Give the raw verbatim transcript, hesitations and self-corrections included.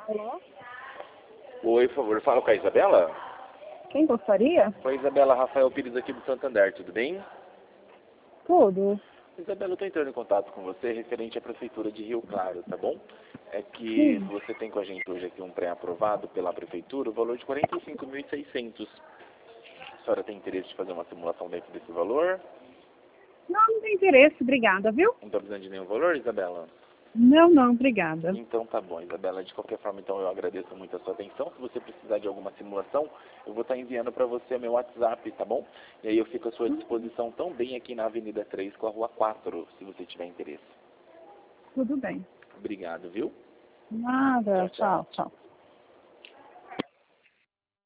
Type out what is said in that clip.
Alô? Oi, por favor, fala com a Isabela? Quem gostaria? Oi, Isabela, Rafael Pires aqui do Santander, tudo bem? Tudo. Isabela, eu estou entrando em contato com você referente à Prefeitura de Rio Claro, tá bom? É que Sim. você tem com a gente hoje aqui um pré-aprovado pela Prefeitura, o valor de quarenta e cinco mil e seiscentos. A senhora tem interesse de fazer uma simulação dentro desse valor? Não, não tem interesse, obrigada, viu? Não está precisando de nenhum valor, Isabela? Não, não, obrigada. Então tá bom, Isabela. De qualquer forma, então eu agradeço muito a sua atenção. Se você precisar de alguma simulação, eu vou estar enviando para você meu WhatsApp, tá bom? E aí eu fico à sua disposição também aqui na Avenida três com a Rua quatro, se você tiver interesse. Tudo bem. Obrigado, viu? Nada, Tchau, tchau. tchau, tchau.